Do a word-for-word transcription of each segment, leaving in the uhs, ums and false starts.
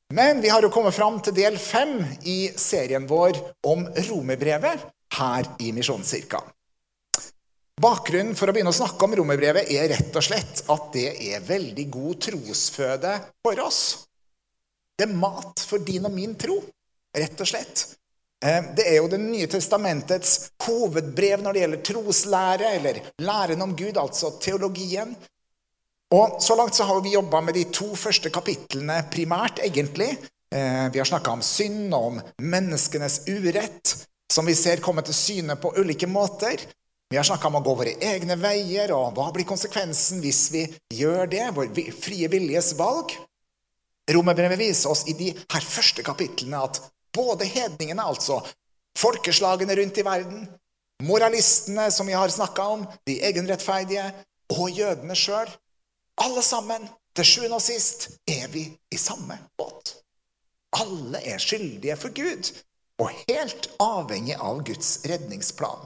Men vi har jo kommet fram til del fem i serien vår om Romerbrevet her i Misjonskirken. Bakgrunnen for å begynne å snakke om Romerbrevet er rett og slett at det er veldig god trosføde for oss. Det er mat for din og min tro, rett og slett. Det er jo det nye testamentets hovedbrev når det gjelder troslære, eller læren om Gud, altså teologien. Og så langt så har vi jobbet med de to første kapitlene primært, egentlig. Vi har snakket om synd og om menneskenes urett, som vi ser komme til syne på ulike måter. Vi har snakket om å gå våre egne veier, og hva blir konsekvensen hvis vi gjør det, vår frie viljes valg. Romerbrevet viser oss i de her første kapitlene at både hedningene, altså folkeslagene rundt i verden, moralistene som vi har snakket om, de egenrettferdige, og jødene selv, alle sammen, til sjuende og sist, er vi i samme båt. Alle er skyldige for Gud, og helt avhengig av Guds redningsplan.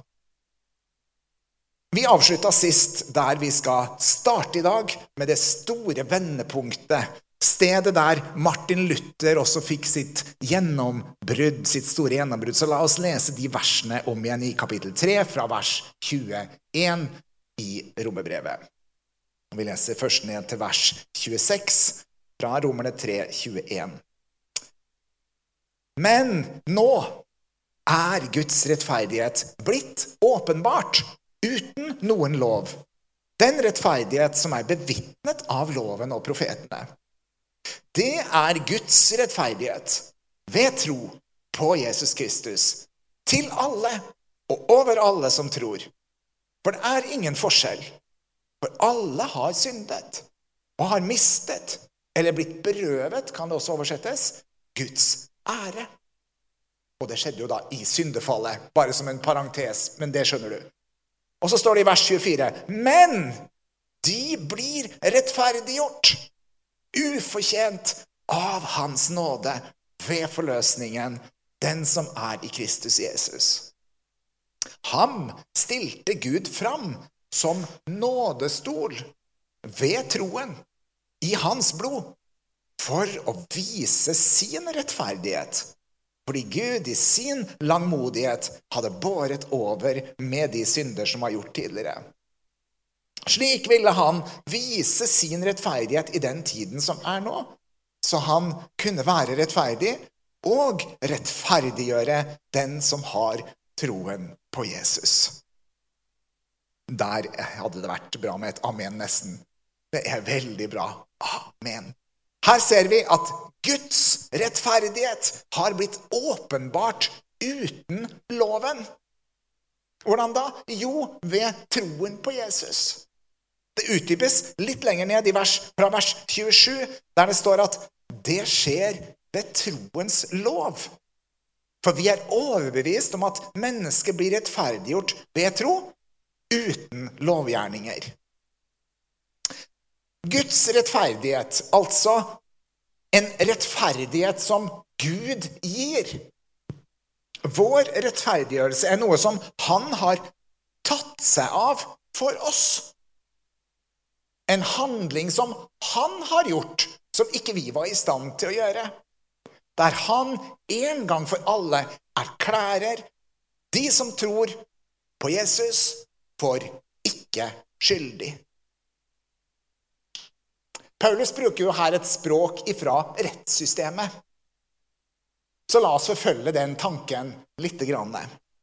Vi avsluttet sist der vi skal starte i dag med det store vendepunktet, stedet der Martin Luther også fikk sitt gjennombrudd, sitt store gjennombrudd. Så la oss lese de versene om igjen i kapittel tre, fra vers tjueen i Romerbrevet. Vi leser først ned til vers tjueseks, fra Romerne tre, tjueen. Men nå er Guds rettferdighet blitt åpenbart, uten noen lov. Den rettferdighet som er bevittnet av loven og profetene. Det er Guds rettferdighet, ved tro på Jesus Kristus, til alle og over alle som tror. For det er ingen forskjell. For alle har syndet, og har mistet, eller blitt berøvet, kan det også oversettes, Guds ære. Og det skjedde jo da i syndefallet, bare som en parentes, men det skjønner du. Og så står det i vers tjuefire, men de blir rettferdiggjort, ufortjent av hans nåde, ved forløsningen, den som er i Kristus Jesus. Ham stilte Gud fram, som nådestol ved troen i hans blod, for å vise sin rettferdighet, fordi Gud i sin langmodighet hadde båret over med de synder som var gjort tidligere. Slik ville han vise sin rettferdighet i den tiden som er nå, så han kunne være rettferdig og rettferdiggjøre den som har troen på Jesus. Der hadde det vært bra med et amen nesten. Det er veldig bra. Amen. Her ser vi at Guds rettferdighet har blitt åpenbart uten loven. Hvordan da? Jo, ved troen på Jesus. Det utdypes litt lenger ned i vers, fra vers tjuesju, der det står at det skjer ved troens lov. For vi er overbevist om at mennesket blir rettferdiggjort ved tro, uten lovgjerninger. Guds rettferdighet, altså en rettferdighet som Gud gir. Vår rettferdiggjørelse er noe som han har tatt seg av for oss. En handling som han har gjort, som ikke vi var i stand til å gjøre. Der han en gang for alle erklærer de som tror på Jesus, for ikke skyldig. Paulus bruker jo her et språk ifra rettssystemet. Så la oss forfølge den tanken litt grann.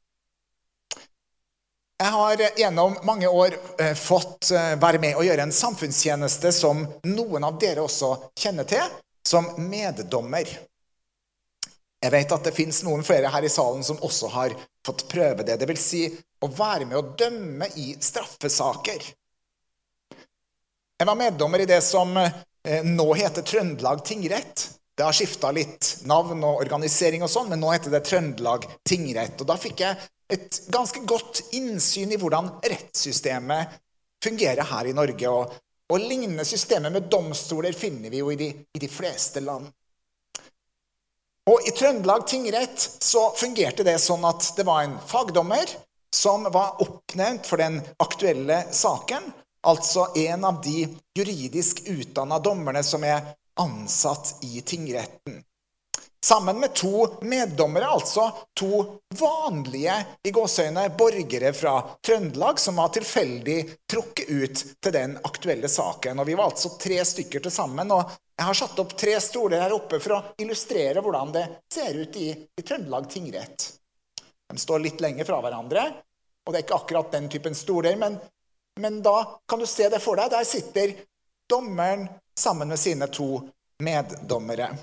Jeg har gjennom mange år fått være med og gjøre en samfunnstjeneste som noen av dere også kjenner til, som meddommer. Jeg vet at det finnes noen flere her i salen som også har fått prøve det. Det vil si å være med å dømme i straffesaker. Jeg var meddommer i det som nå heter Trøndelag tingrett. Det har skiftet litt navn og organisering og sånn, men nå heter det Trøndelag tingrett. Og da fikk jeg et ganske godt innsyn i hvordan rettssystemet fungerer her i Norge. Og, og lignende systemer med domstoler finner vi jo i de, i de fleste land. Og i Trøndelag tingrett så fungerte det sånn at det var en fagdommer som var oppnevnt for den aktuelle saken, altså en av de juridisk utdannede dommerne som er ansatt i tingretten. sammen med to meddommere, altså to vanlige i gåseøyne borgere fra Trøndelag som var tilfeldig trukket ut til den aktuelle saken. Og vi var altså tre stykker til sammen, og jeg har satt opp tre stoler her oppe for å illustrere hvordan det ser ut i, i Trøndelag tingrett. De står litt lenger fra hverandre, og det er ikke akkurat den typen stoler, men, men da kan du se det for deg. Der sitter dommeren sammen med sine to meddommere.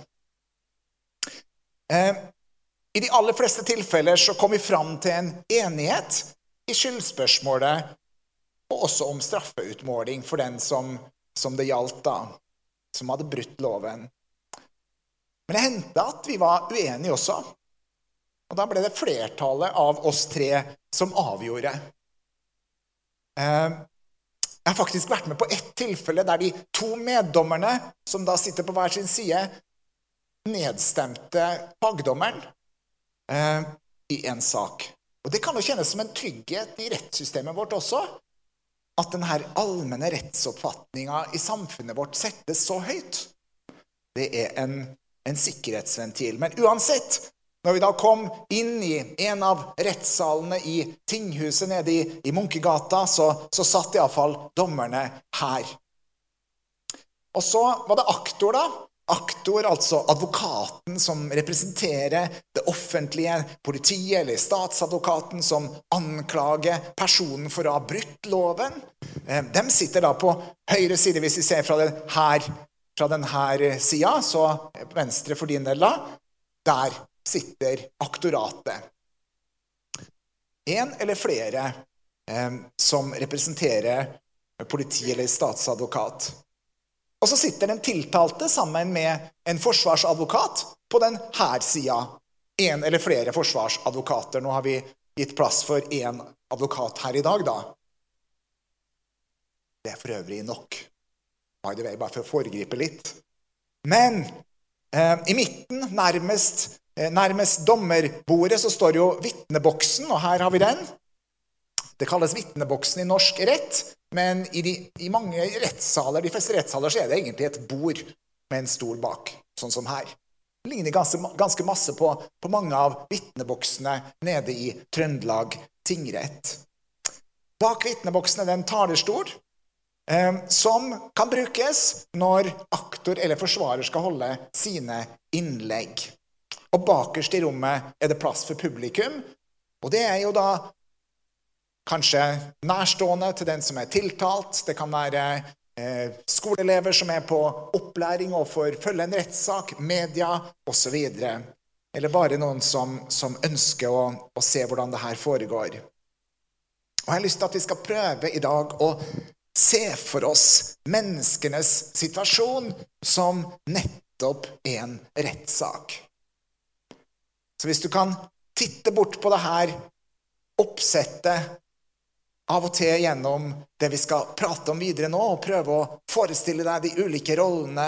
Eh, I de aller fleste tilfeller så kom vi fram til en enighet i skyldspørsmålet, og også om straffeutmåling for den som, som det gjaldt da, som hadde brutt loven. Men det hendte at vi var uenige også, og da ble det flertallet av oss tre som avgjorde. Eh, jeg har faktisk vært med på ett tilfelle der de to meddommerne, som da sitter på hver sin side, nedstemte fagdommeren eh, i en sak. Og det kan jo kjennes som en trygghet i rettssystemet vårt også, at denne allmenne rettsoppfatningen i samfunnet vårt settes så høyt. Det er en, en sikkerhetsventil. Men uansett, når vi da kom inn i en av rettssalene i tinghuset nede i, i Munkegata, så, så satt i alle fall dommerne her. Og så var det aktor da, Aktor, altså advokaten som representerer det offentlige, politiet eller statsadvokaten som anklager personen for å ha brutt loven. De sitter da på høyre side, hvis vi ser fra den her, fra den her siden, så venstre for din del da, der sitter aktoratet. En eller flere eh, som representerer politi eller statsadvokat. Og så sitter den tiltalte sammen med en forsvarsadvokat på den her siden. En eller flere forsvarsadvokater. Nå har vi gitt plass for en advokat her i dag da. Det er for øvrig nok. By the way, bare for å foregripe litt. Men eh, i midten, nærmest, eh, nærmest dommerbordet, så står jo vittneboksen, og her har vi den. Det kalles vittneboksen i norsk rett, men i, de, i mange rettssaler, de fleste rettssaler, så er det egentlig et bord med en stol bak, sånn som her. Det ligner ganske, ganske masse på, på mange av vittneboksene nede i Trøndelag tingrett. Bak vittneboksene er det en talerstol, eh, som kan brukes når aktor eller forsvarer skal holde sine innlegg. Og bakerst i rommet er det plass for publikum, og det er jo da kanskje nærstående til den som er tiltalt. Det kan være eh, skoleelever som er på opplæring og får følge en rettssak, media og så videre. Eller bare noen som, som ønsker å, å se hvordan det her foregår. Og jeg har lyst til at vi skal prøve i dag å se for oss menneskenes situasjon som nettopp en rettssak. Så hvis du kan titte bort på det her oppsettet av og til gjennom det vi skal prate om videre nå, og prøve å forestille deg de ulike rollene,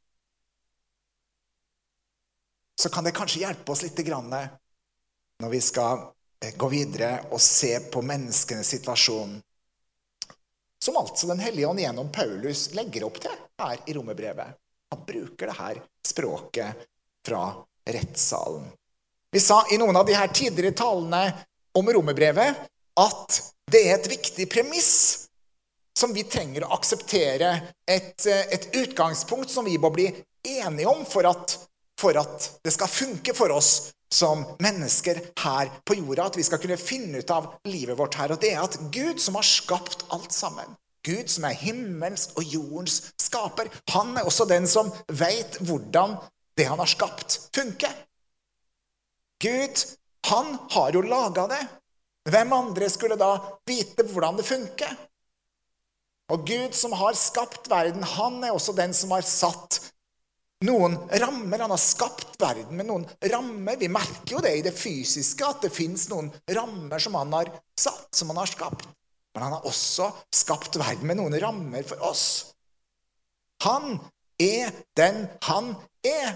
så kan det kanskje hjelpe oss litt grann når vi skal gå videre og se på menneskenes situasjon, som altså den hellige ånd gjennom Paulus legger opp til her i Romerbrevet. Han bruker det her språket fra rettssalen. Vi sa i noen av de her tidligere talene om Romerbrevet at det er et viktig premiss som vi trenger å akseptere, et, et utgangspunkt som vi må bli enige om for at, for at det skal funke for oss som mennesker her på jorda, at vi skal kunne finne ut av livet vårt her. Og det er at Gud som har skapt alt sammen, Gud som er himmels og jordens skaper, han er også den som vet hvordan det han har skapt funker. Gud, han har jo laget det. Hvem andre skulle da vite hvordan det funker? Og Gud som har skapt verden, han er også den som har satt noen rammer. Han har skapt verden med noen rammer. Vi merker jo det i det fysiske, at det finnes noen rammer som han har satt, som han har skapt. Men han har også skapt verden med noen rammer for oss. Han er den han er.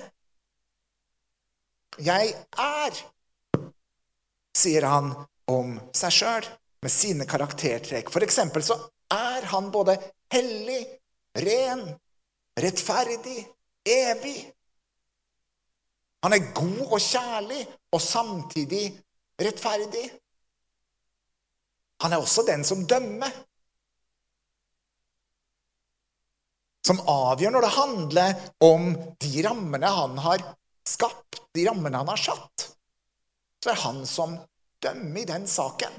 Jeg er, sier han om seg selv, med sine karaktertrekk. For eksempel så er han både hellig, ren, rettferdig, evig. Han er god og kjærlig, og samtidig rettferdig. Han er også den som dømmer. Som avgjør når det handler om de rammene han har skapt, de rammene han har satt. Så er han som dømmer i den saken.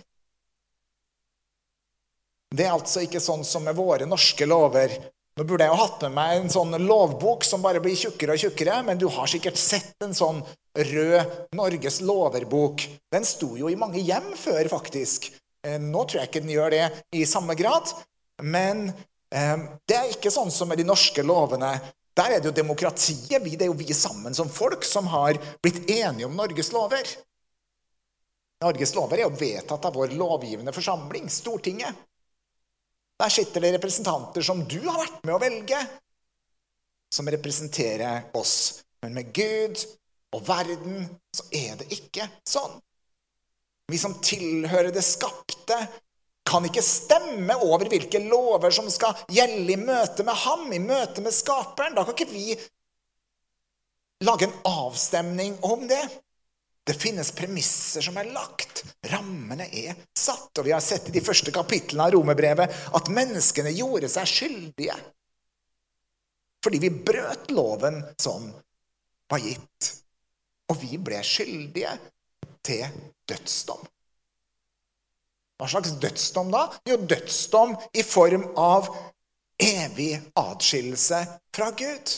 Det er altså ikke sånn som med våre norske lover. Nå burde jeg jo hatt med meg en sånn lovbok som bare blir tjukkere og tjukkere, men du har sikkert sett en sånn rød Norges loverbok. Den sto jo i mange hjem før, faktisk. Nå tror jeg ikke den gjør det i samme grad, men eh, det er ikke sånn som med de norske lovene. Der er det jo demokratiet, vi, det er jo vi sammen som folk som har blitt enige om Norges lover. Norges lover er jo vedtatt av vår lovgivende forsamling, Stortinget. Der sitter det representanter som du har vært med å velge, som representerer oss. Men med Gud og verden så er det ikke sånn. Vi som tilhører det skapte kan ikke stemme over hvilke lover som skal gjelde i møte med ham, i møte med skaperen. Da kan ikke vi lage en avstemning om det. Det finnes premisser som er lagt. Rammene er satt. Og vi har sett i de første kapitlene av Romerbrevet at menneskene gjorde seg skyldige. Fordi vi brøt loven som var gitt. Og vi ble skyldige til dødsdom. Hva slags dødsdom da? Jo, dødsdom i form av evig adskillelse fra Gud.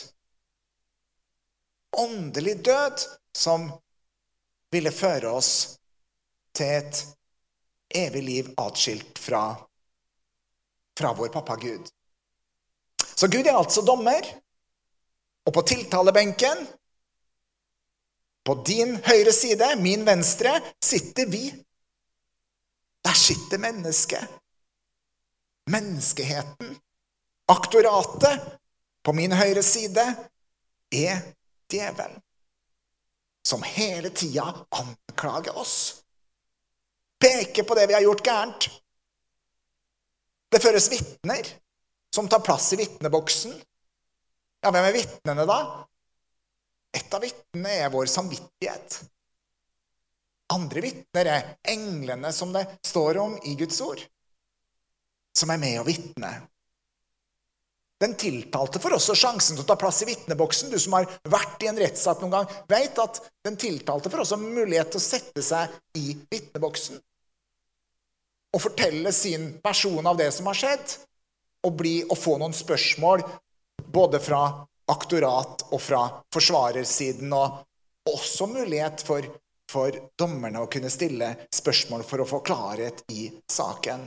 Åndelig død som ville føre oss til et evig liv atskilt fra, fra vår pappa Gud. Så Gud er altså dommer, og på tiltalebenken, på din høyre side, min venstre, sitter vi. Der sitter mennesket. Menneskeheten. Aktoratet på min høyre side er djevelen, som hele tida anklager oss. Peker på det vi har gjort gærent. Det føres vittner som tar plass i vittneboksen. Ja, hvem er vittnene da? Et av vittnene er vår samvittighet. Andre vittner er englene som det står om i Guds ord, som er med å vittne. Den tiltalte får også sjansen til å ta plass i vittneboksen. Du som har vært i en rettssak noen gang, vet at den tiltalte får også mulighet til å sette seg i vittneboksen og fortelle sin versjon av det som har skjedd, og, bli, og få noen spørsmål både fra aktorat og fra forsvarersiden, og også mulighet for, for dommerne å kunne stille spørsmål for å få klarhet i saken.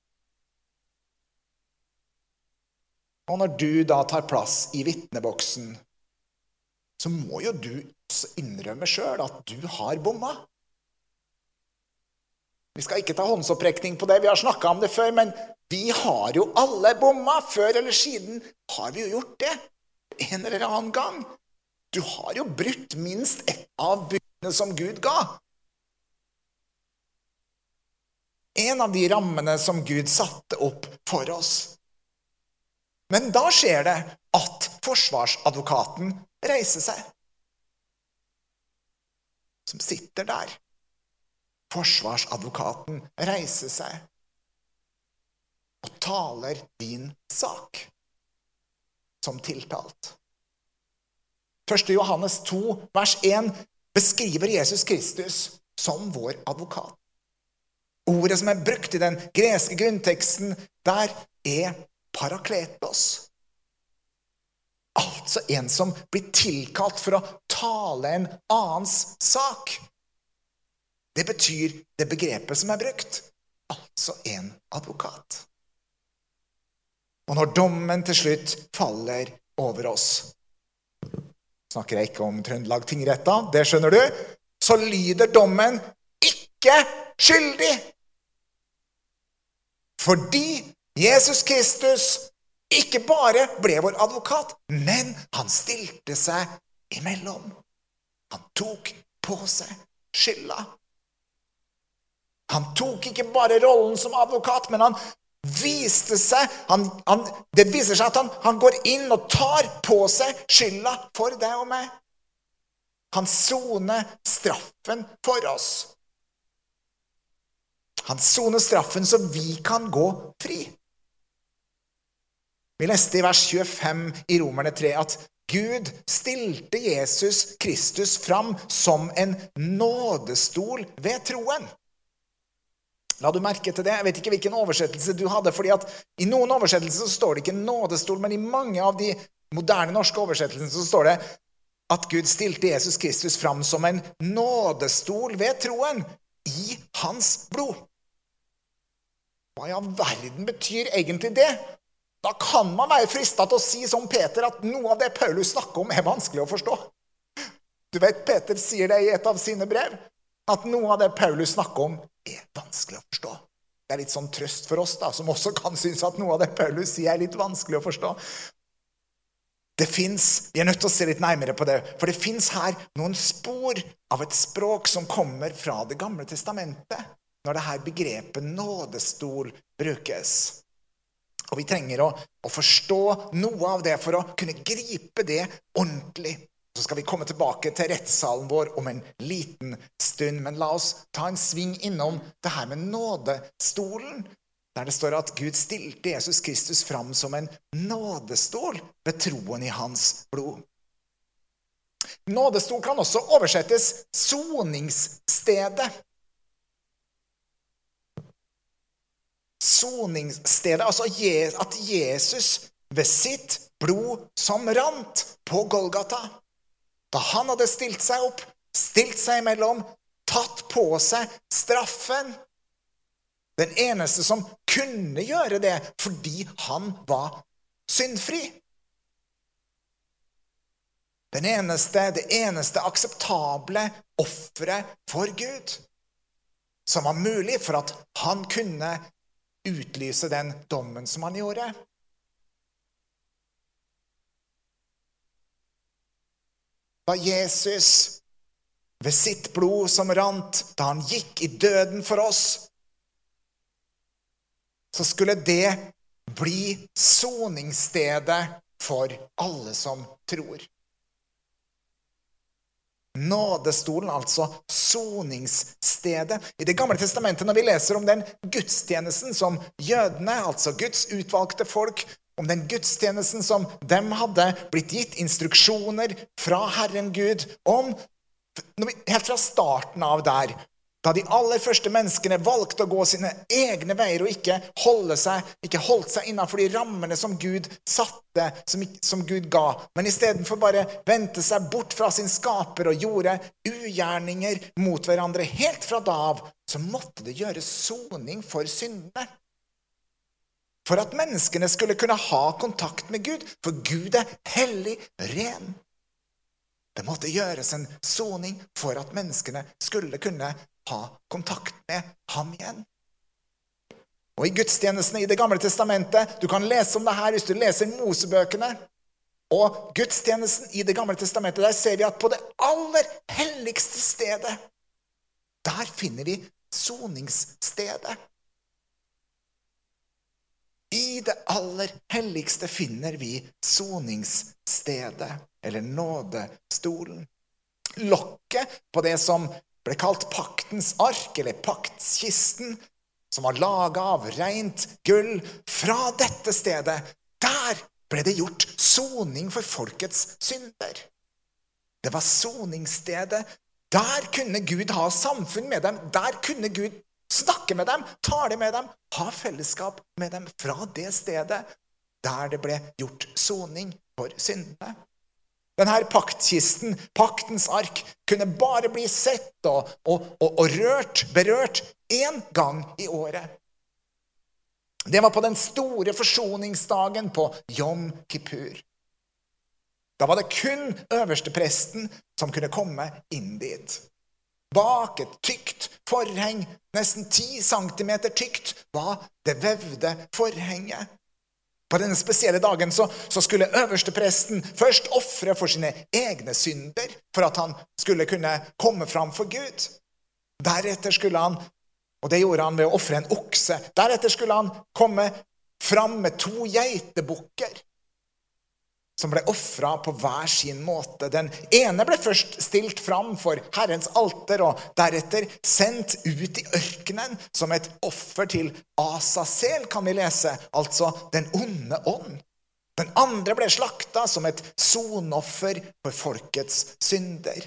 Og når du da tar plass i vittneboksen, så må jo du også innrømme selv at du har bomma. Vi skal ikke ta håndsopprekning på det, vi har snakket om det før, men vi har jo alle bomma. Før eller siden har vi jo gjort det, en eller annen gang. Du har jo brutt minst ett av budene som Gud ga. En av de rammene som Gud satte opp for oss. Men da skjer det at forsvarsadvokaten reiser seg. Som sitter der. Forsvarsadvokaten reiser seg og taler din sak som tiltalt. første Johannes to, vers én, beskriver Jesus Kristus som vår advokat. Ordet som er brukt i den greske grunnteksten der er parakletos. Altså en som blir tilkalt for å tale en annens sak. Det betyr det begrepet som er brukt. Altså en advokat. Og når dommen til slutt faller over oss, snakker jeg ikke om Trøndelag tingretta, det skjønner du, så lyder dommen ikke skyldig. Fordi Jesus Kristus ikke bare ble vår advokat, men han stilte seg imellom. Han tok på seg skylda. Han tok ikke bare rollen som advokat, men han viste seg, han, han, det viser seg at han, han går inn og tar på seg skylda for deg og meg. Han soner straffen for oss. Han soner straffen så vi kan gå fri. Vi leste i vers tjuefem i Romerne tre at Gud stilte Jesus Kristus fram som en nådestol ved troen. La du merke til det? Jeg vet ikke hvilken oversettelse du hadde, fordi at i noen oversettelser så står det ikke nådestol, men i mange av de moderne norske oversettelsene så står det at Gud stilte Jesus Kristus fram som en nådestol ved troen i hans blod. Hva i all verden betyr egentlig det? Da kan man være fristet til å si som Peter at noe av det Paulus snakker om er vanskelig å forstå. Du vet, Peter sier det i et av sine brev, at noe av det Paulus snakker om er vanskelig å forstå. Det er litt sånn trøst for oss da, som også kan synes at noe av det Paulus sier er litt vanskelig å forstå. Det finnes, vi er nødt til å se litt nærmere på det, for det finnes her noen spor av et språk som kommer fra det gamle testamentet, når det her begrepet nådestol brukes. Og vi trenger å, å forstå noe av det for å kunne gripe det ordentlig. Så skal vi komme tilbake til rettssalen vår om en liten stund, men la oss ta en sving innom det her med nådestolen, der det står at Gud stilte Jesus Kristus fram som en nådestol ved troen i hans blod. Nådestol kan også oversettes soningsstedet. Soningsstedet, altså at Jesus ved sitt blod som rant på Golgata, da han hadde stilt seg opp, stilt seg imellom, tatt på seg straffen, den eneste som kunne gjøre det fordi han var syndfri. Den eneste, det eneste akseptable offeret for Gud, som var mulig for at han kunne utlyse den dommen som han gjorde. Da Jesus ved sitt blod som rant, da han gikk i døden for oss, så skulle det bli soningsstedet for alle som tror. Nådestolen, altså soningsstedet. I det gamle testamentet, når vi leser om den gudstjenesten som jødene, altså Guds utvalgte folk, om den gudstjenesten som dem hadde blitt gitt instruksjoner fra Herren Gud om, helt fra starten av der, da de aller første menneskene valgte å gå sine egne veier og ikke holde seg, ikke holdt seg innenfor de rammene som Gud satte, som, som Gud ga, men i stedet for bare vente seg bort fra sin skaper og gjorde ugjerninger mot hverandre helt fra da av, så måtte det gjøres soning for syndene. For at menneskene skulle kunne ha kontakt med Gud, for Gud er hellig, ren. Det måtte gjøres en soning for at menneskene skulle kunne ha kontakt med ham igjen. Og i gudstjenestene i det gamle testamentet, du kan lese om det her hvis du leser Mosebøkene, og gudstjenesten i det gamle testamentet, der ser vi at på det aller helligste stedet, der finner vi soningsstedet. I det aller helligste finner vi soningsstedet, eller nådestolen. Lokket på det som ble kalt paktens ark, eller paktskisten, som var laget av rent gull. Fra dette stedet, der ble det gjort soning for folkets synder. Det var soningsstedet. Der kunne Gud ha samfunn med dem. Der kunne Gud snakke med dem, tale med dem, ha fellesskap med dem fra det stedet der det ble gjort soning for syndene. Denne paktkisten, paktens ark, kunne bare bli sett og, og, og, og rørt, berørt en gang i året. Det var på den store forsoningsdagen på Yom Kippur. Da var det kun øverstepresten som kunne komme inn dit. Bak et tykt forheng, nesten ti centimeter tykt, var det vevde forhenget. På denne spesielle dagen så, så skulle øverstepresten først offre for sine egne synder, for at han skulle kunne komme fram for Gud. Deretter skulle han, og det gjorde han ved å offre en okse, deretter skulle han komme fram med to geitebukker, som ble offret på hver sin måte. Den ene ble først stilt fram for Herrens alter, og deretter sendt ut i ørkenen som et offer til Asasel, kan vi lese, altså den onde ånd. Den andre ble slakta som et sonoffer for folkets synder.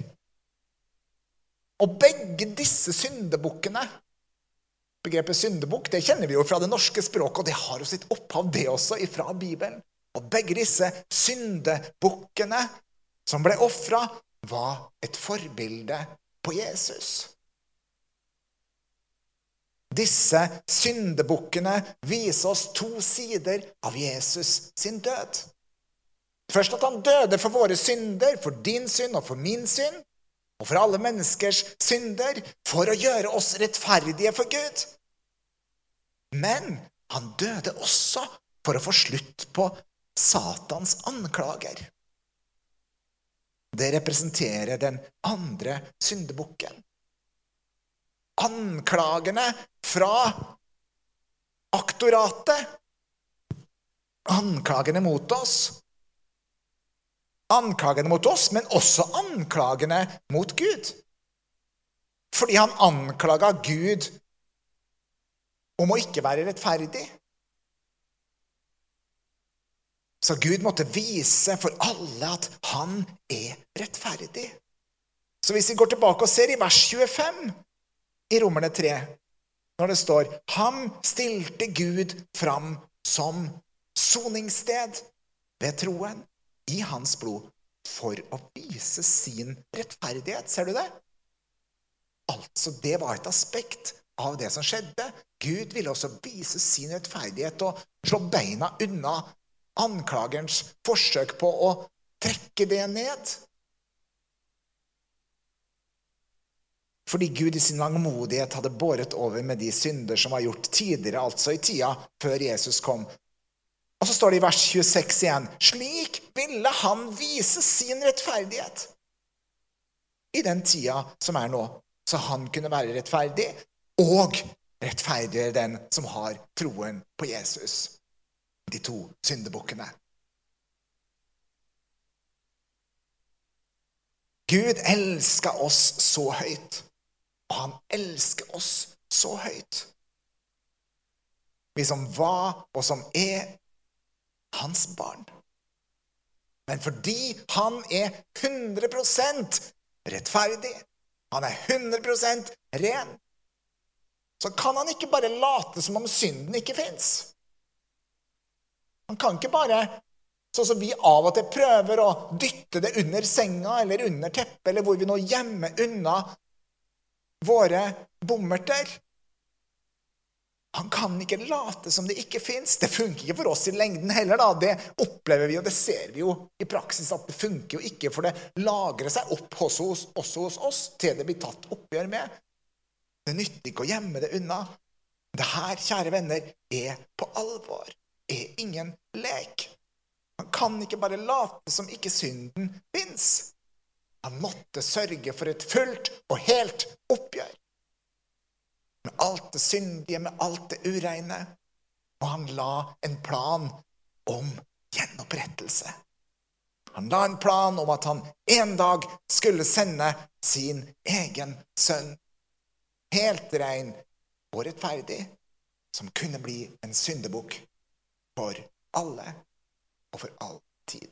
Og begge disse syndebukkene, begrepet syndebukk, det kjenner vi jo fra det norske språket, og det har jo sitt opphav det også ifra Bibelen. Og begge disse syndebukkene som ble offret, var et forbilde på Jesus. Disse syndebukkene viser oss to sider av Jesus sin død. Først at han døde for våre synder, for din synd og for min synd, og for alle menneskers synder, for å gjøre oss rettferdige for Gud. Men han døde også for å få slutt på Satans anklager. Det representerer den andre syndebukken. Anklagene fra aktoratet. Anklagene mot oss. Anklagene mot oss, men også anklagene mot Gud. Fordi han anklaget Gud om å ikke være rettferdig. Så Gud måtte vise for alle at han er rettferdig. Så hvis vi går tilbake og ser i vers tjuefem i Romerne tre, når det står, ham stilte Gud fram som soningssted ved troen i hans blod for å vise sin rettferdighet. Ser du det? Altså, det var et aspekt av det som skjedde. Gud ville også vise sin rettferdighet og slå beina unna anklagerens forsøk på å trekke det ned. Fordi Gud i sin langmodighet hadde båret over med de synder som var gjort tidligere, altså i tida før Jesus kom. Og så står det i vers tjueseks igjen, slik ville han vise sin rettferdighet i den tida som er nå, så han kunne være rettferdig og rettferdigere den som har troen på Jesus. De to syndebukkene. Gud elsker oss så høyt, og han elsker oss så høyt. Vi som var og som er hans barn. Men fordi han er hundre prosent rettferdig, han er hundre prosent ren, så kan han ikke bare late som om synden ikke finnes. Han kan ikke bare, sånn som vi av og til prøver å dytte det under senga eller under teppet, eller hvor vi nå gjemmer unna våre bommerter. Han kan ikke late som det ikke finnes. Det funker ikke for oss i lengden heller, da. Det opplever vi, og det ser vi jo i praksis at det funker jo ikke, for det lagrer seg opp hos oss, også hos oss, til det blir tatt oppgjør med. Det nytter ikke å gjemme det unna. Det her, kjære venner, er på alvor. Er ingen lek. Han kan ikke bare late som ikke synden finnes. Han måtte sørge for et fullt og helt oppgjør. Med alt det syndige, med alt det ureine. Og han la en plan om gjenopprettelse. Han la en plan om at han en dag skulle sende sin egen sønn. Helt ren og rettferdig, som kunne bli en syndebukk for alle og for all tid.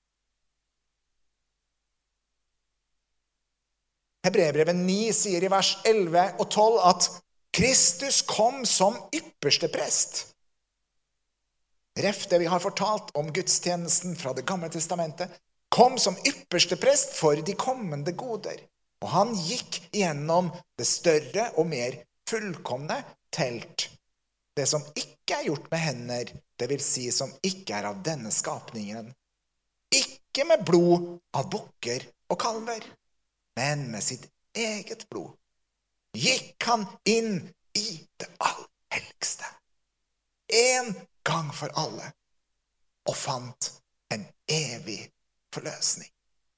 Hebreerbrevet ni sier i vers elleve og tolv at Kristus kom som ypperste prest. Ref det vi har fortalt om gudstjenesten fra det gamle testamentet, kom som ypperste prest for de kommende goder. Og han gikk gjennom det større og mer fullkomne telt. Det som ikke er gjort med hender, det vil si som ikke er av denne skapningen. Ikke med blod av bukker og kalver, men med sitt eget blod. Gikk han inn i det allhelligste. En gang for alle. Og fant en evig forløsning.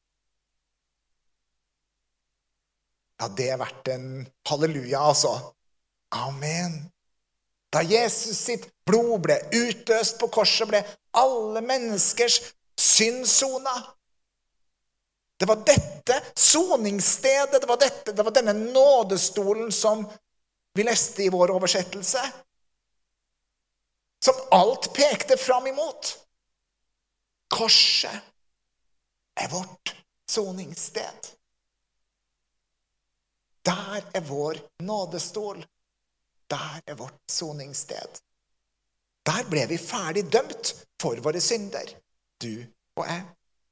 Ja, det har vært en halleluja, altså. Amen. Da Jesus sitt blod ble utøst på korset, ble alle menneskers syndsona. Det var dette soningsstedet, det var, dette, det var denne nådestolen som vi leste i vår oversettelse, som alt pekte fram imot. Korset er vårt soningssted. Der er vår nådestol. Der er vårt soningssted. Der ble vi ferdig dømt for våre synder, du og jeg.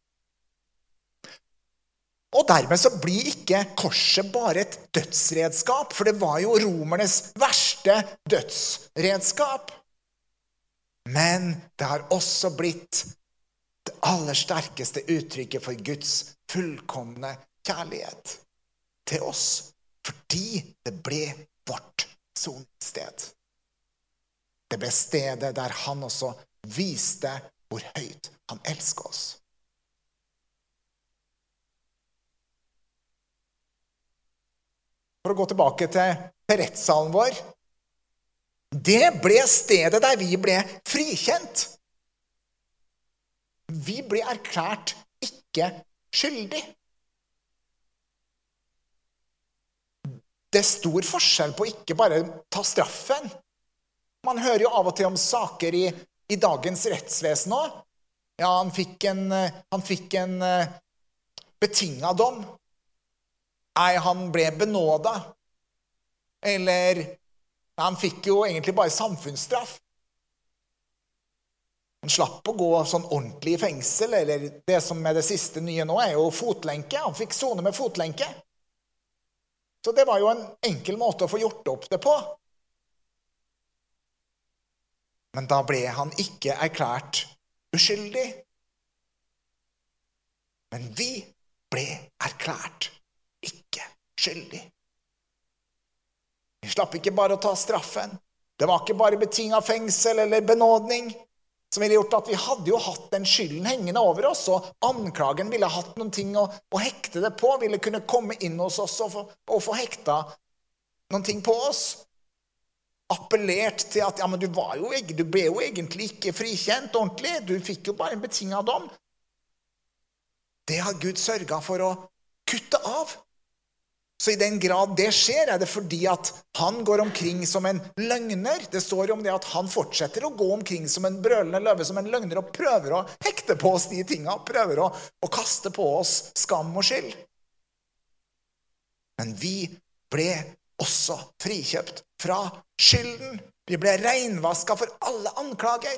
Og dermed så blir ikke korset bare et dødsredskap, for det var jo romernes verste dødsredskap. Men det har også blitt det aller sterkeste uttrykket for Guds fullkomne kjærlighet til oss, fordi det ble vårt soningssted. Det ble stedet der han også viste hvor høyt han elsker oss. For å gå tilbake til rettssalen vår, det ble stedet der vi ble frikjent. Vi ble erklært ikke skyldig. Det er stor forskjell på ikke bare ta straffen. Man hører jo av og til om saker i, i dagens rettsvesen også. Ja, han fikk en, han fikk en betinget dom. Nei, han ble benådet. Eller han fikk jo egentlig bare samfunnsstraff. Han slapp å gå sånn ordentlig i fengsel, eller det som er det siste nye nå er jo fotlenke. Han fikk sone med fotlenke. Så det var jo en enkel måte å få gjort opp det på. Men da ble han ikke erklært uskyldig. Men vi ble erklært ikke skyldig. Vi slapp ikke bare å ta straffen. Det var ikke bare betinget fengsel eller benådning som ville gjort at vi hadde jo hatt den skylden hengende over oss, og anklagen ville hatt noen ting å, å hekte det på, ville kunne komme inn hos oss og få, og få hekta noen ting på oss. Appellert til at ja, men du, var jo, du ble jo egentlig ikke frikjent ordentlig, du fikk jo bare en betinget dom. Det har Gud sørget for å kutte av. Så i den grad det skjer, er det fordi at han går omkring som en løgner. Det står om det at han fortsetter å gå omkring som en brølende løve, som en løgner, og prøver å hekte på oss de tingene, prøver å, å kaste på oss skam og skyld. Men vi ble også frikjøpt fra skylden. Vi ble renvasket for alle anklager.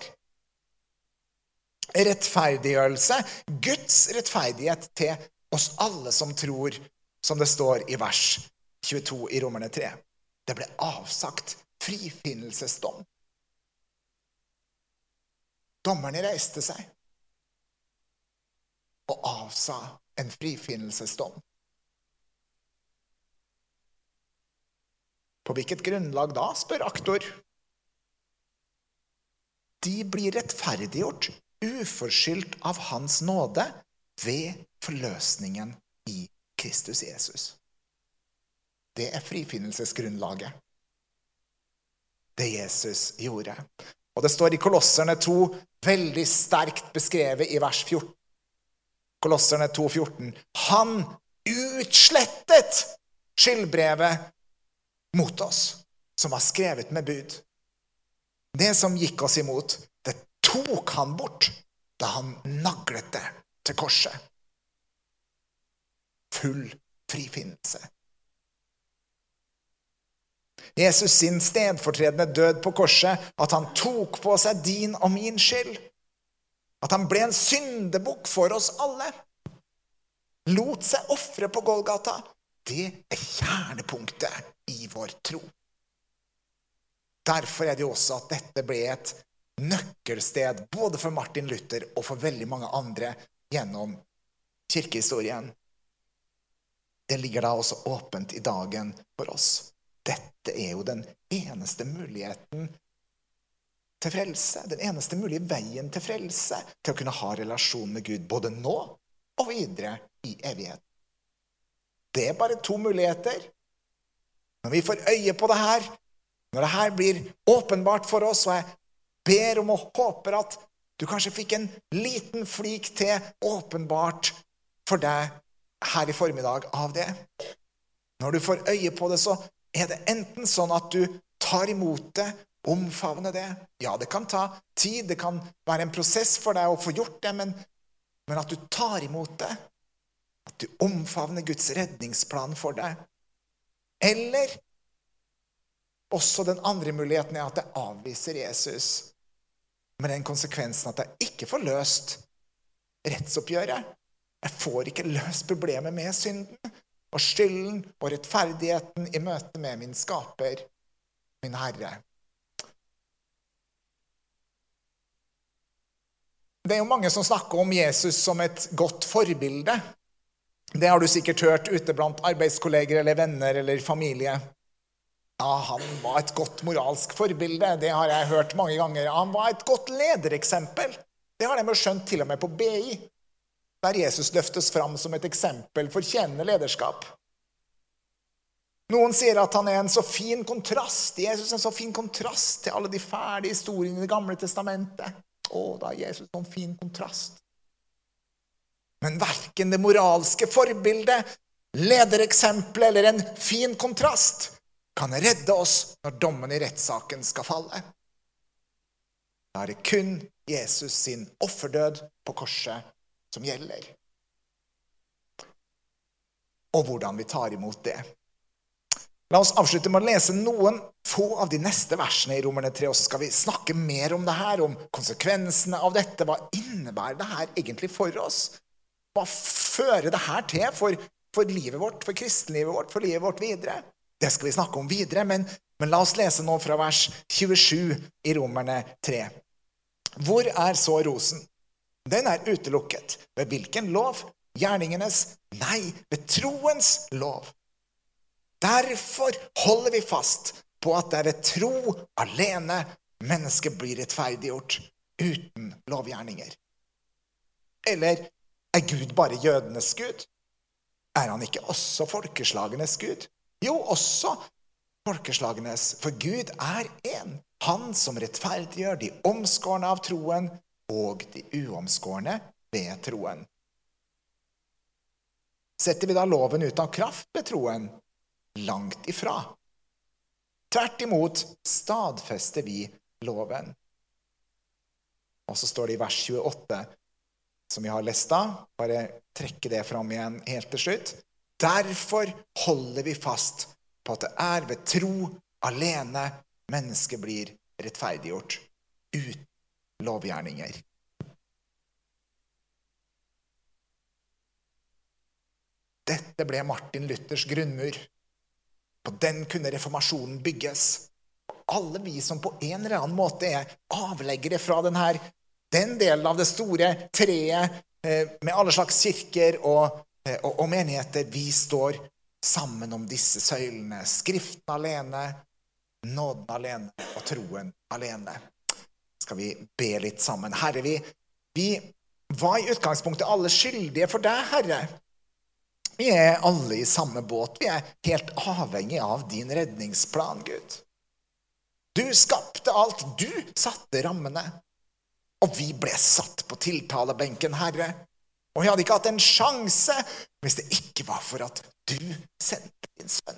Rettferdiggjørelse, Guds rettferdighet til oss alle som tror, som det står i vers tjueto i Romerne tre. Det ble avsagt frifinnelsesdom. Dommerne reiste seg og avsa en frifinnelsesdom. På hvilket grunnlag da, spør aktor? De blir rettferdiggjort uforskyldt av hans nåde ved forløsningen i Kristus Jesus. Det er frifinnelsesgrunnlaget. Det Jesus gjorde. Og det står i Kolosserne to veldig sterkt beskrevet i vers fjorten. Kolosserne to fjorten. Han utslettet skyldbrevet mot oss, som var skrevet med bud. Det som gikk oss imot, det tok han bort da han naglet det til korset. Full frifinnelse. Jesus sin stedfortredende død på korset, at han tok på seg din og min skyld, at han ble en syndebukk for oss alle, lot seg offre på Golgata, det er kjernepunktet i vår tro. Derfor er det jo også at dette ble et nøkkelsted både for Martin Luther og for veldig mange andre gjennom kirkehistorien. Det ligger da også åpent i dagen for oss. Dette er jo den eneste muligheten til frelse, den eneste mulige veien til frelse, til å kunne ha relasjon med Gud både nå og videre i evighet. Det er bare to muligheter. Når vi får øye på det her, når det her blir åpenbart for oss, og jeg ber om og håper at Du kanskje fikk en liten flik til åpenbart for deg her i formiddag av det. Når du får øye på det, så er det enten sånn at du tar imot det, omfavner det. Ja, det kan ta tid, det kan være en prosess for deg å få gjort det, men, men at du tar imot det, at du omfavner Guds redningsplan for deg. Eller også den andre muligheten er at jeg avviser Jesus, med den konsekvensen at jeg ikke får løst rettsoppgjøret. Jeg får ikke løst problemet med synden og skylden og rettferdigheten i møte med min skaper, min Herre. Det er jo mange som snakker om Jesus som et godt forbilde. Det har du sikkert hørt ute blant arbeidskolleger eller venner eller familie. Ja, han var et godt moralsk forbilde, det har jeg hørt mange ganger. Han var et godt ledereksempel. Det har de jo skjønt til og med på B I, der Jesus løftes fram som et eksempel for tjenende lederskap. Noen sier at han er en så fin kontrast, Jesus er en så fin kontrast til alle de ferdige historiene i det gamle testamentet. Å, da er Jesus en fin kontrast. Men hverken det moralske forbildet, ledereksempelet eller en fin kontrast kan redde oss når dommen i rettssaken skal falle. Da er det kun Jesus sin offerdød på korset som gjelder. Og hvordan vi tar imot det. La oss avslutte med å lese noen få av de neste versene i Romerne tre, og så skal vi snakke mer om det her, om konsekvensene av dette. Hva innebærer det her egentlig for oss? Hva fører det her til for, for livet vårt, for kristenlivet vårt, for livet vårt videre? Det skal vi snakke om videre, men, men la oss lese nå fra vers tjuesju i Romerne tre. Hvor er så rosen? Den er utelukket. Ved hvilken lov? Gjerningenes? Nei, ved troens lov. Derfor holder vi fast på at det er ved tro alene mennesket blir rettferdiggjort uten lovgjerninger. Eller er Gud bare jødenes Gud? Er han ikke også folkeslagenes Gud? Jo, også folkeslagenes, for Gud er en. Han som rettferdiggjør de omskårne av troen og de uomskårne ved troen. Setter vi da loven ut av kraft ved troen? Langt ifra. Tvert imot stadfester vi loven. Og så står det i vers tjueåtte, som vi har lest da, bare trekke det fram igjen helt til slutt. Derfor holder vi fast på at det er ved tro alene mennesket blir rettferdiggjort uten lovgjerninger. Dette ble Martin Luthers grunnmur. På den kunne reformasjonen bygges. Alle vi som på en eller annen måte er avleggere fra den her, den delen av det store treet med alle slags kirker og, og, og menigheter, vi står sammen om disse søylene. Skriften alene, nåden alene og troen alene. Skal vi be litt sammen. Herre, vi, vi var i utgangspunktet alle skyldige for deg, Herre. Vi er alle i samme båt. Vi er helt avhengig av din redningsplan, Gud. Du skapte alt. Du satte rammene. Og vi ble satt på tiltalebenken, Herre. Og vi hadde ikke hatt en sjanse hvis det ikke var for at du sendte din sønn.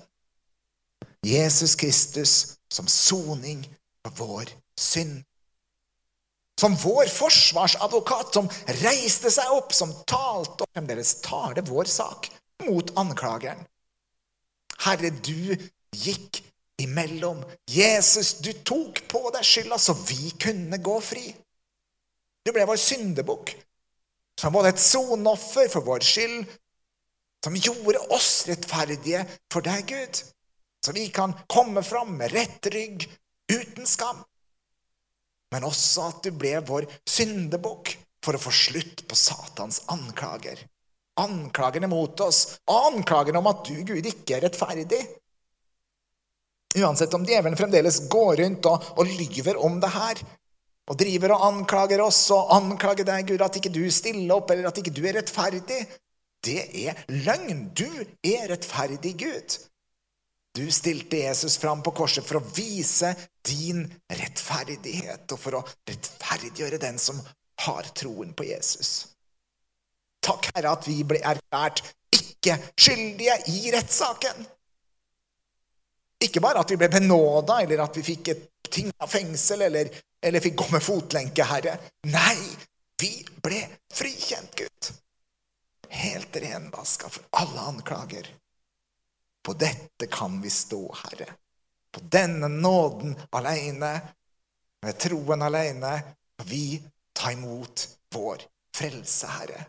Jesus Kristus som soning for vår synd. Som vår forsvarsadvokat som reiste seg opp, som talte og fremdeles tar det vår sak mot anklageren. Herre, du gikk imellom. Jesus, du tok på deg skylda så vi kunne gå fri. Du ble vår syndebukk, som både et sonoffer for vår skyld, som gjorde oss rettferdige for deg, Gud, så vi kan komme fram med rett rygg, uten skam. Men også at du ble vår syndebukk for å få slutt på Satans anklager. Anklagerne mot oss, anklagerne om at du, Gud, ikke er rettferdig. Uansett om djevelen fremdeles går rundt og, og lyver om det her, og driver og anklager oss og anklager deg, Gud, at ikke du stiller opp, eller at ikke du er rettferdig, det er løgn. Du er rettferdig, Gud. Du stilte Jesus fram på korset for å vise din rettferdighet, og for å rettferdiggjøre den som har troen på Jesus. Takk, Herre, at vi ble erklært ikke skyldige i rettssaken. Ikke bare at vi ble benådet, eller at vi fikk et ting av fengsel, eller, eller fikk gå med fotlenke, Herre. Nei, vi ble frikjent, Gud. Helt renvasket for alle anklager. På dette kan vi stå, Herre. På denne nåden alene, med troen alene, og vi tar imot vår frelse, Herre.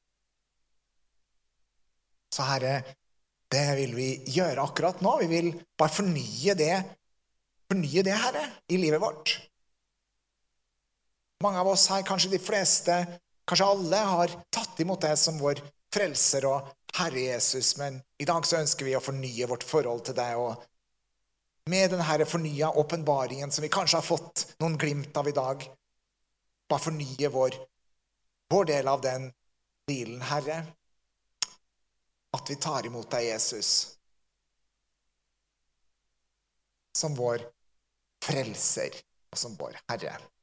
Så Herre, det vil vi gjøre akkurat nå. Vi vil bare fornye det, fornye det, Herre, i livet vårt. Mange av oss her, kanskje de fleste, kanskje alle har tatt imot det som vår frelser og Herre Jesus, men i dag så ønsker vi å fornye vårt forhold til deg, og med den her fornya åpenbaringen som vi kanskje har fått noen glimt av i dag, bare fornye vår, vår del av den bilen, Herre, at vi tar imot deg, Jesus, som vår frelser og som vår Herre.